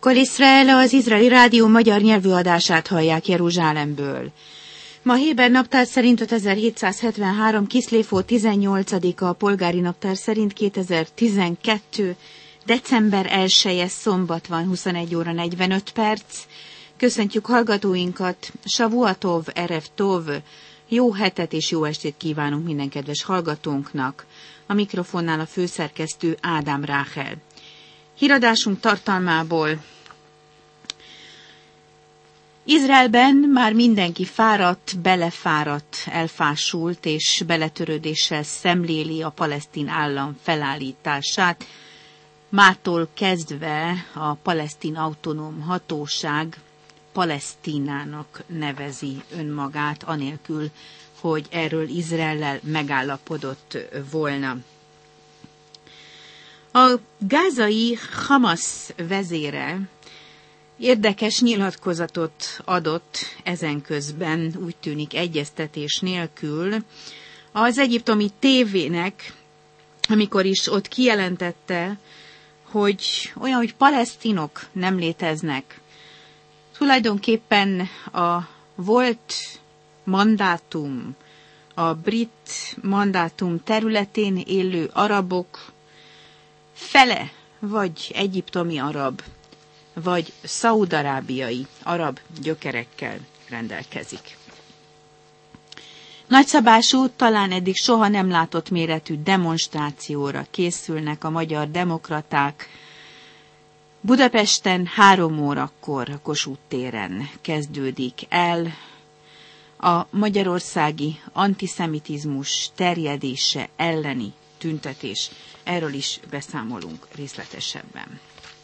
Kol Iszrael, az izraeli rádió magyar nyelvű adását hallják Jeruzsálemből. Ma Héber naptár szerint 5773, Kiszlév 18-a, polgári naptár szerint 2012. december 1-je szombat van, 21 óra 45 perc. Köszöntjük hallgatóinkat, Savuatov, Erev Tov, jó hetet és jó estét kívánunk minden kedves hallgatónknak. A mikrofonnál a főszerkesztő Ádám Ráhel. Híradásunk tartalmából: Izraelben már mindenki fáradt, belefáradt, elfásult és beletörődéssel szemléli a palesztin állam felállítását. Mától kezdve a palesztin autonóm hatóság Palesztinának nevezi önmagát, anélkül, hogy erről Izraellel megállapodott volna. A gázai Hamas vezére érdekes nyilatkozatot adott ezenközben, úgy tűnik egyeztetés nélkül, az egyiptomi tévének, amikor is ott kijelentette, hogy olyan, hogy palesztinok nem léteznek. Tulajdonképpen a volt mandátum, a brit mandátum területén élő arabok fele vagy egyiptomi arab, vagy szaúd-arábiai arab gyökerekkel rendelkezik. Nagyszabású, talán eddig soha nem látott méretű demonstrációra készülnek a magyar demokraták. Budapesten 3 órakor a Kossuth téren kezdődik el a magyarországi antiszemitizmus terjedése elleni tüntetés. Erről is beszámolunk részletesebben.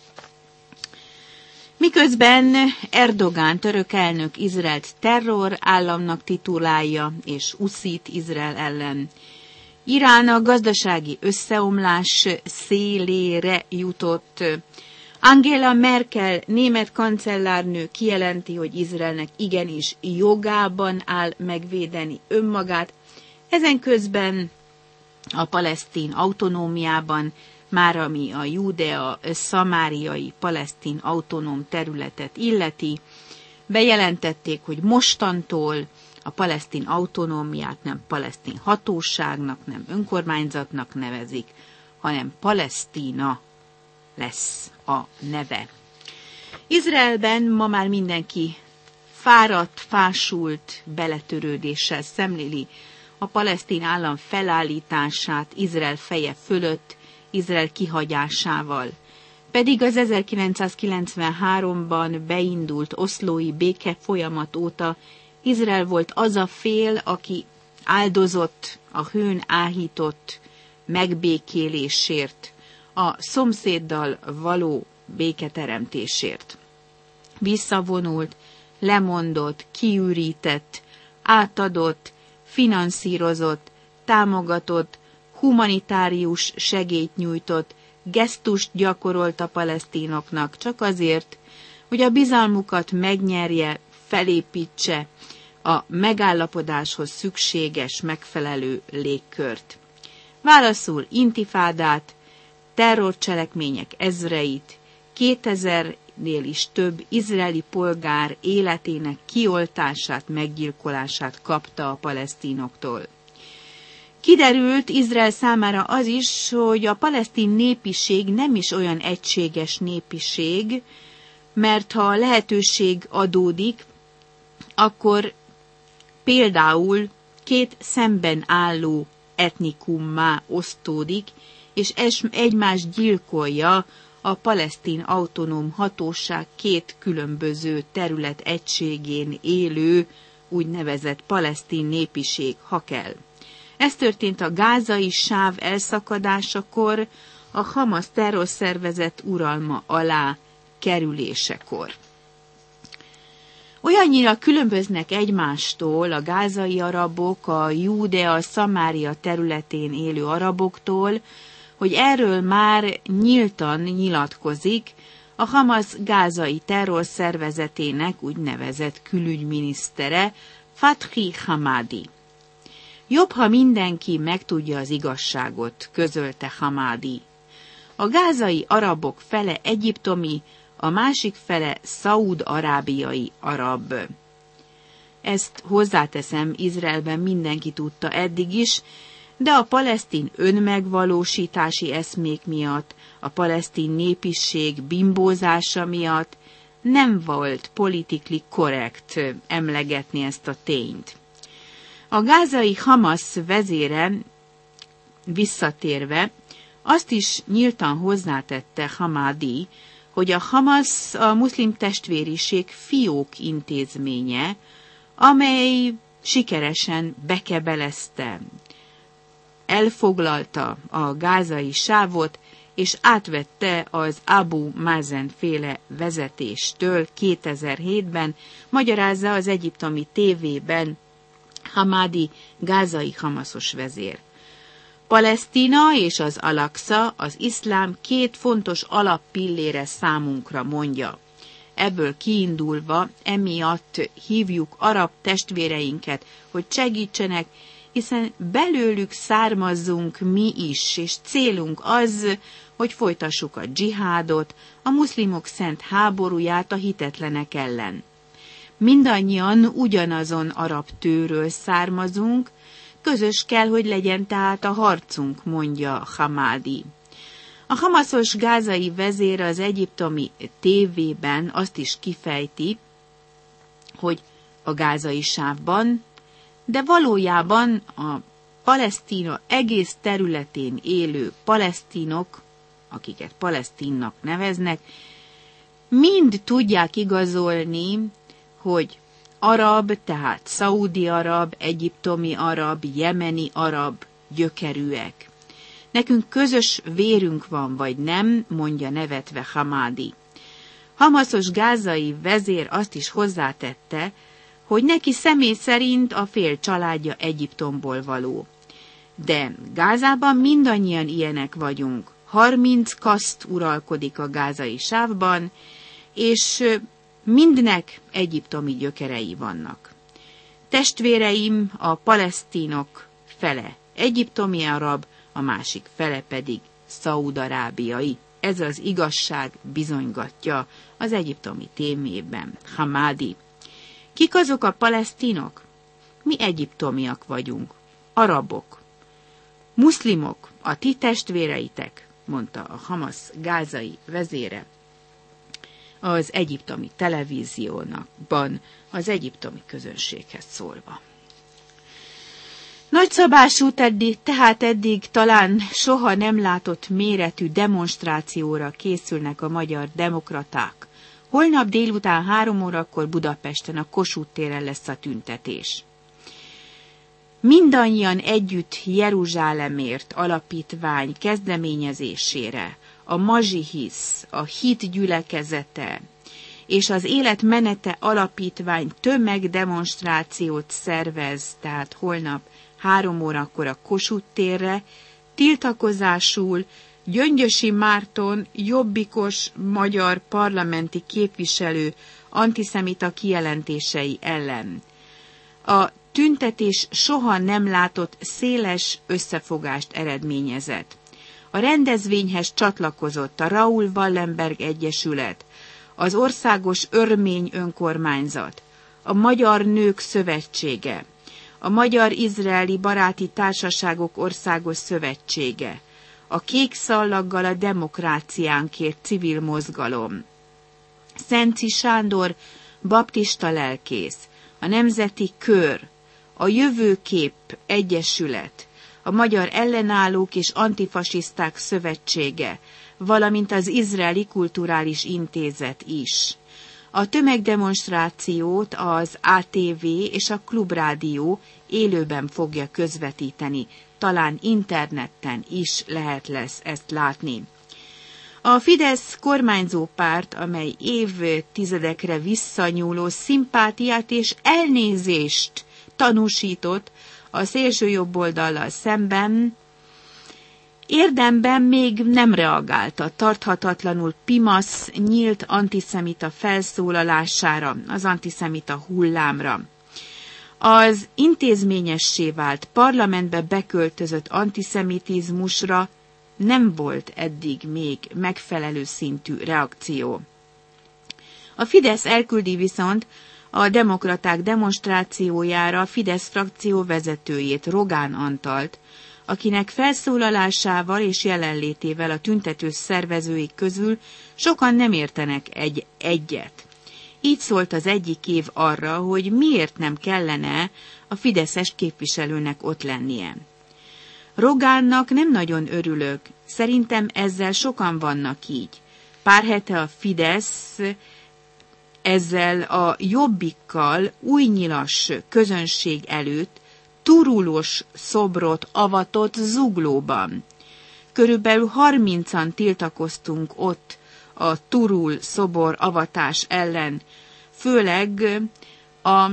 Miközben Erdogán török elnök Izraelt terror államnak titulálja és uszít Izrael ellen, Irán a gazdasági összeomlás szélére jutott. Angela Merkel német kancellárnő kijelenti, hogy Izraelnek igenis jogában áll megvédeni önmagát. Ezen közben a palesztin autonómiában, már ami a judea-szamáriai palesztin autonóm területet illeti, bejelentették, hogy mostantól a palesztin autonómiát nem palesztin hatóságnak, nem önkormányzatnak nevezik, hanem Palesztina lesz a neve. Izraelben ma már mindenki fáradt, fásult, beletörődéssel szemléli a palesztin állam felállítását Izrael feje fölött, Izrael kihagyásával. Pedig az 1993-ban beindult oszlói béke folyamat óta Izrael volt az a fél, aki áldozott a hőn áhított megbékélésért, a szomszéddal való béketeremtésért. Visszavonult, lemondott, kiürített, átadott, finanszírozott, támogatott, humanitárius segélyt nyújtott, gesztust gyakorolt a palesztinoknak csak azért, hogy a bizalmukat megnyerje, felépítse a megállapodáshoz szükséges, megfelelő légkört. Válaszul intifádát, terrorcselekmények ezreit, 2000-nél is több izraeli polgár életének kioltását, meggyilkolását kapta a palesztinoktól. Kiderült Izrael számára az is, hogy a palesztin népiség nem is olyan egységes népiség, mert ha lehetőség adódik, akkor például 2 szemben álló etnikummá osztódik, és egymást gyilkolja a palesztin autonóm hatóság 2 különböző terület egységén élő úgynevezett palesztin népiség, ha kell. Ez történt a gázai sáv elszakadásakor, a Hamas terrorszervezet uralma alá kerülésekor. Olyannyira különböznek egymástól a gázai arabok a Júdea-Szamária területén élő araboktól, hogy erről már nyíltan nyilatkozik a Hamas gázai terrorszervezetének úgynevezett külügyminisztere, Fathi Hamadi. Jobb, ha mindenki megtudja az igazságot, közölte Hamadi. A gázai arabok fele egyiptomi, a másik fele szaúd-arábiai arab. Ezt hozzáteszem, Izraelben mindenki tudta eddig is, de a palesztin önmegvalósítási eszmék miatt, a palesztin népiség bimbózása miatt nem volt politically korrekt emlegetni ezt a tényt. A gázai Hamasz vezére visszatérve azt is nyíltan hozzátette Hamadi, hogy a Hamasz a muszlim testvériség fiók intézménye, amely sikeresen bekebelezte, elfoglalta a gázai sávot, és átvette az Abu Mazen féle vezetéstől 2007-ben, magyarázza az egyiptomi tévében Hamadi gázai hamaszos vezér. Palesztina és az Al-Aqsa az iszlám két fontos alappillére számunkra, mondja. Ebből kiindulva emiatt hívjuk arab testvéreinket, hogy segítsenek, hiszen belőlük származzunk mi is, és célunk az, hogy folytassuk a dzsihádot, a muszlimok szent háborúját a hitetlenek ellen. Mindannyian ugyanazon arab tőről származunk, közös kell, hogy legyen tehát a harcunk, mondja Hamadi. A hamaszos gázai vezér az egyiptomi tévében azt is kifejti, hogy a gázai sávban, de valójában a Palesztina egész területén élő palesztinok, akiket palesztinnak neveznek, mind tudják igazolni, hogy arab, tehát szaudi arab, egyiptomi arab, jemeni arab gyökerűek. Nekünk közös vérünk van, vagy nem, mondja nevetve Hamadi. Hamaszos gázai vezér azt is hozzátette, hogy neki személy szerint a fél családja Egyiptomból való. De Gázában mindannyian ilyenek vagyunk. 30 kaszt uralkodik a gázai sávban, és mindnek egyiptomi gyökerei vannak. Testvéreim, a palesztinok fele egyiptomi arab, a másik fele pedig szaúd-arábiai. Ez az igazság, bizonygatja az egyiptomi témében Hamadi. Kik azok a palesztinok? Mi egyiptomiak vagyunk, arabok. Muszlimok, a ti testvéreitek, mondta a Hamasz gázai vezére az egyiptomi televíziónakban az egyiptomi közönséghez szólva. Nagyszabású tehát eddig talán soha nem látott méretű demonstrációra készülnek a magyar demokraták. Holnap délután 3 órakor Budapesten a Kossuth téren lesz a tüntetés. Mindannyian együtt Jeruzsálemért alapítvány kezdeményezésére a Mazsihisz, a Hit gyülekezete és az Életmenete alapítvány tömegdemonstrációt szervez, tehát holnap 3 órakor a Kossuth térre, tiltakozásul Gyöngyösi Márton jobbikos magyar parlamenti képviselő antiszemita kijelentései ellen. A tüntetés soha nem látott széles összefogást eredményezett. A rendezvényhez csatlakozott a Raoul Wallenberg Egyesület, az Országos Örmény Önkormányzat, a Magyar Nők Szövetsége, a Magyar-Izraeli Baráti Társaságok Országos Szövetsége, a Kék Szallaggal a Demokráciánkért civil mozgalom, Szenci Sándor baptista lelkész, a Nemzeti Kör, a Jövőkép Egyesület, a Magyar Ellenállók és Antifasiszták Szövetsége, valamint az Izraeli Kulturális Intézet is. A tömegdemonstrációt az ATV és a Klubrádió élőben fogja közvetíteni, talán interneten is lesz ezt látni. A Fidesz kormányzó párt, amely évtizedekre visszanyúló szimpátiát és elnézést tanúsított a szélső jobboldallal szemben, érdemben még nem reagált a tarthatatlanul pimasz, nyílt antiszemita felszólalására, az antiszemita hullámra. Az intézményessé vált parlamentbe beköltözött antiszemitizmusra nem volt eddig még megfelelő szintű reakció. A Fidesz elküldi viszont a demokraták demonstrációjára a Fidesz frakció vezetőjét, Rogán Antalt, akinek felszólalásával és jelenlétével a tüntető szervezőik közül sokan nem értenek egyet. Így szólt az egyik év arra, hogy miért nem kellene a fideszes képviselőnek ott lennie. Rogánnak nem nagyon örülök, szerintem ezzel sokan vannak így. Pár hete a Fidesz ezzel a Jobbikkal új nyilas közönség előtt turulós szobrot avatott Zuglóban. Körülbelül 30-an tiltakoztunk ott a turul szobor avatás ellen, főleg a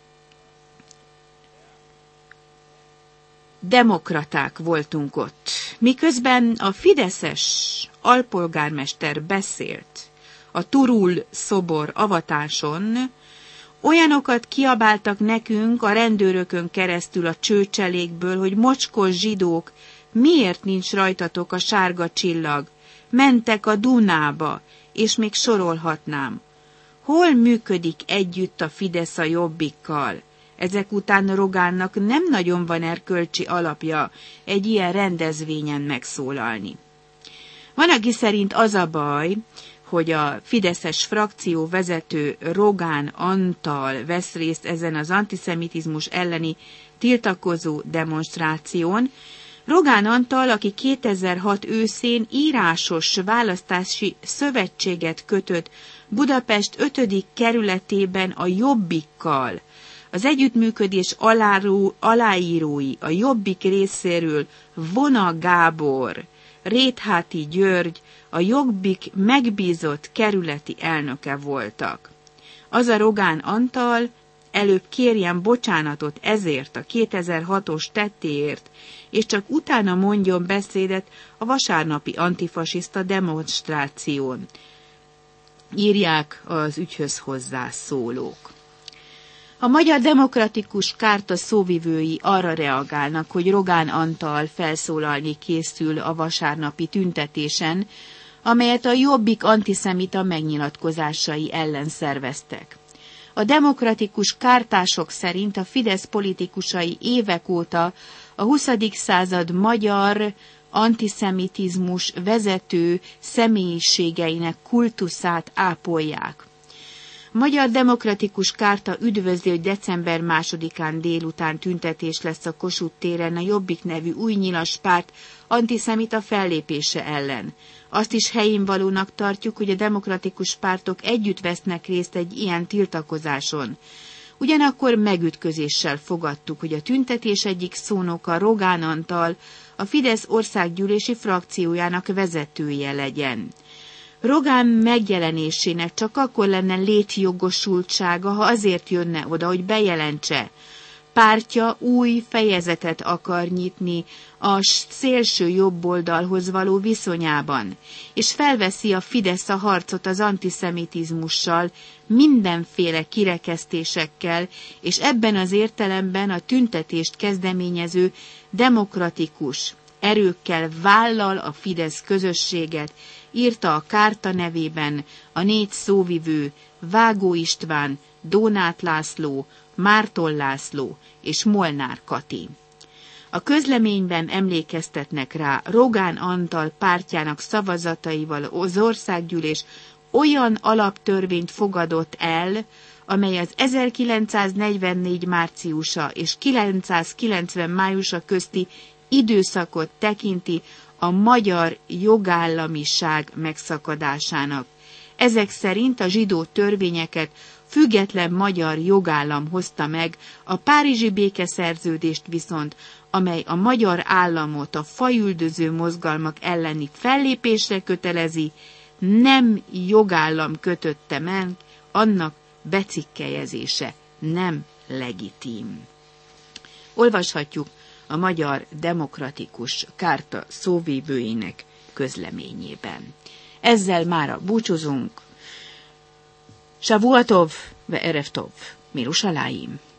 demokraták voltunk ott. Miközben a fideszes alpolgármester beszélt a turul szobor avatáson, olyanokat kiabáltak nekünk a rendőrökön keresztül a csőcselékből, hogy mocskos zsidók, miért nincs rajtatok a sárga csillag, mentek a Dunába, és még sorolhatnám. Hol működik együtt a Fidesz a Jobbikkal? Ezek után Rogánnak nem nagyon van erkölcsi alapja egy ilyen rendezvényen megszólalni. Van, aki szerint az a baj, hogy a fideszes frakció vezető Rogán Antal vesz részt ezen az antiszemitizmus elleni tiltakozó demonstráción. Rogán Antal, aki 2006 őszén írásos választási szövetséget kötött Budapest 5. kerületében a Jobbikkal, az együttműködés aláírói a Jobbik részéről Vona Gábor, Rétháti György, a Jobbik megbízott kerületi elnöke voltak. Az a Rogán Antal előbb kérjen bocsánatot ezért a 2006-os tettéért, és csak utána mondjon beszédet a vasárnapi antifasiszta demonstráción, írják az ügyhöz hozzászólók. A Magyar Demokratikus Kárta szóvivői arra reagálnak, hogy Rogán Antal felszólalni készül a vasárnapi tüntetésen, amelyet a Jobbik antiszemita megnyilatkozásai ellen szerveztek. A demokratikus kártások szerint a Fidesz politikusai évek óta a 20. század magyar antiszemitizmus vezető személyiségeinek kultuszát ápolják. A Magyar Demokratikus Kárta üdvözli, hogy december 2-án délután tüntetés lesz a Kossuth téren a Jobbik nevű új nyilas párt antiszemita fellépése ellen. Azt is helyénvalónak tartjuk, hogy a demokratikus pártok együtt vesznek részt egy ilyen tiltakozáson. Ugyanakkor megütközéssel fogadtuk, hogy a tüntetés egyik szónoka Rogán Antal a Fidesz országgyűlési frakciójának vezetője legyen. Rogán megjelenésének csak akkor lenne létjogosultsága, ha azért jönne oda, hogy bejelentse. Pártja új fejezetet akar nyitni a szélső jobboldalhoz való viszonyában, és felveszi a Fidesz a harcot az antiszemitizmussal, mindenféle kirekesztésekkel, és ebben az értelemben a tüntetést kezdeményező demokratikus erőkkel vállal a Fidesz közösséget, írta a Kárta nevében a 4 szóvivő Vágó István, Dónát László, Márton László és Molnár Kati. A közleményben emlékeztetnek rá, Rogán Antal pártjának szavazataival az országgyűlés olyan alaptörvényt fogadott el, amely az 1944 márciusa és 990 májusa közti időszakot tekinti a magyar jogállamiság megszakadásának. Ezek szerint a zsidó törvényeket független magyar jogállam hozta meg, a párizsi békeszerződést viszont, amely a magyar államot a fajüldöző mozgalmak elleni fellépésre kötelezi, nem jogállam kötötte meg, annak becikkelyezése nem legitim. Olvashatjuk a Magyar Demokratikus Kárta szóvivőinek közleményében. Ezzel mára búcsúzunk. Shavuot Tov ve Erev Tov, Mirushalayim.